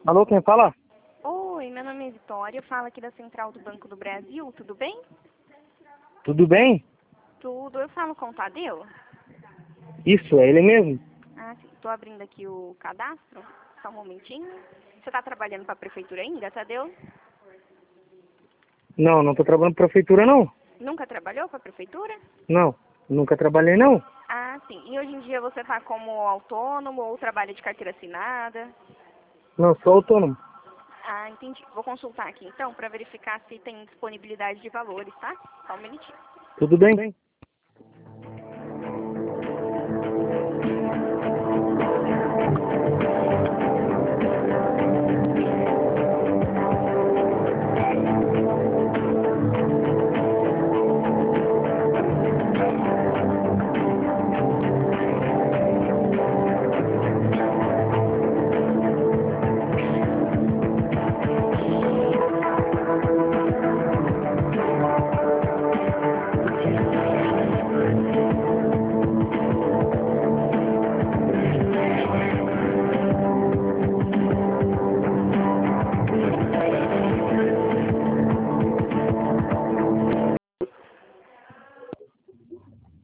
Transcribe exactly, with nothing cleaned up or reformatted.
Alô, quem fala? Oi, meu nome é Vitória, eu falo aqui da Central do Banco do Brasil, tudo bem? Tudo bem? Tudo, eu falo com o Tadeu? Isso, é ele mesmo? Ah, sim, tô abrindo aqui o cadastro, só um momentinho. Você tá trabalhando para a prefeitura ainda, Tadeu? Não, não tô trabalhando pra prefeitura, não. Nunca trabalhou para a prefeitura? Não, nunca trabalhei, não. Ah, sim, e hoje em dia você tá como autônomo ou trabalha de carteira assinada? Não, sou autônomo. Ah, entendi. Vou consultar aqui então para verificar se tem disponibilidade de valores, tá? Só um minutinho. Tudo bem?